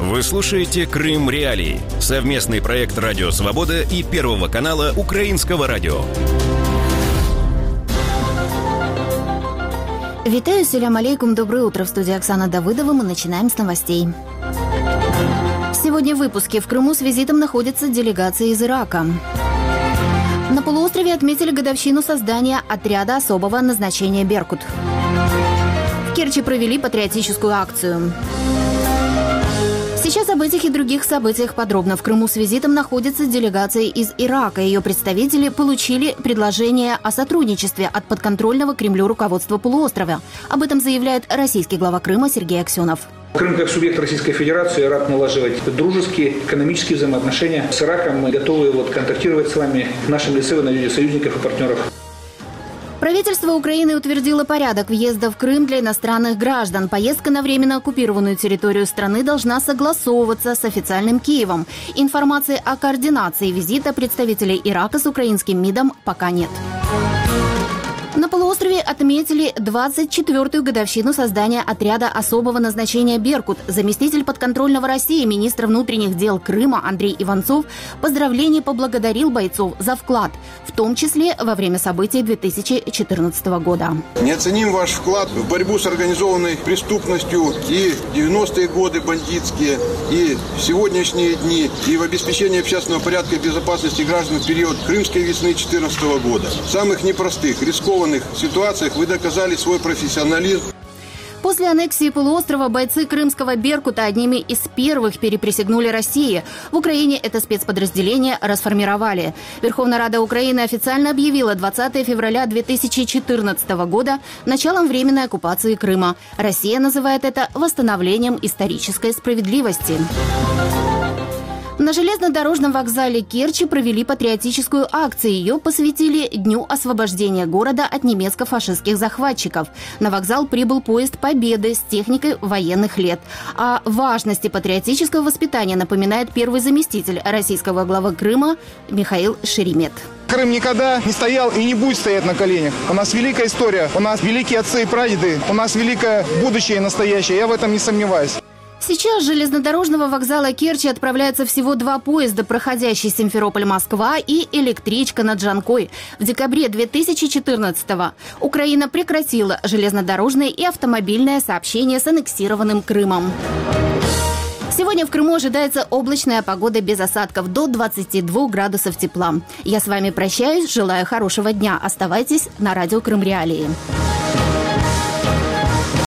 Вы слушаете «Крым Реалии» – совместный проект «Радио Свобода» и Первого канала Украинского радио. Витаю, селям алейкум, доброе утро. В студии Оксана Давыдова. Мы начинаем с новостей. Сегодня в выпуске. В Крыму с визитом находится делегация из Ирака. На полуострове отметили годовщину создания отряда особого назначения «Беркут». В Керчи провели патриотическую акцию. Сейчас об этих и других событиях подробно. В Крыму с визитом находится делегация из Ирака. Ее представители получили предложение о сотрудничестве от подконтрольного Кремлю руководства полуострова. Об этом заявляет российский глава Крыма Сергей Аксенов. Крым как субъект Российской Федерации рад налаживать дружеские, экономические взаимоотношения с Ираком. Мы готовы контактировать с вами в нашем лице, в виде союзников и партнеров. Правительство Украины утвердило порядок въезда в Крым для иностранных граждан. Поездка на временно оккупированную территорию страны должна согласовываться с официальным Киевом. Информации о координации визита представителей Ирака с украинским МИДом пока нет. На полуострове отметили 24-ю годовщину создания отряда особого назначения «Беркут». Заместитель подконтрольного России, министра внутренних дел Крыма Андрей Иванцов поздравлений поблагодарил бойцов за вклад, в том числе во время событий 2014 года. Неоценим ваш вклад в борьбу с организованной преступностью и 90-е годы бандитские, и в сегодняшние дни, и в обеспечении общественного порядка и безопасности граждан в период Крымской весны 2014 года. В самых непростых, рискованных ситуациях вы доказали свой профессионализм. После аннексии полуострова бойцы крымского «Беркута» одними из первых переприсягнули России. В Украине это спецподразделение расформировали. Верховная Рада Украины официально объявила 20 февраля 2014 года началом временной оккупации Крыма. Россия называет это восстановлением исторической справедливости. На железнодорожном вокзале Керчи провели патриотическую акцию. Ее посвятили Дню освобождения города от немецко-фашистских захватчиков. На вокзал прибыл поезд «Победы» с техникой военных лет. О важности патриотического воспитания напоминает первый заместитель российского главы Крыма Михаил Шеремет. Крым никогда не стоял и не будет стоять на коленях. У нас великая история, у нас великие отцы и прадеды, у нас великое будущее и настоящее. Я в этом не сомневаюсь. Сейчас с железнодорожного вокзала Керчи отправляются всего 2 поезда, проходящий Симферополь-Москва и электричка на Джанкой. В декабре 2014-го Украина прекратила железнодорожное и автомобильное сообщение с аннексированным Крымом. Сегодня в Крыму ожидается облачная погода без осадков до 22 градусов тепла. Я с вами прощаюсь, желаю хорошего дня. Оставайтесь на радио «Крым Реалии».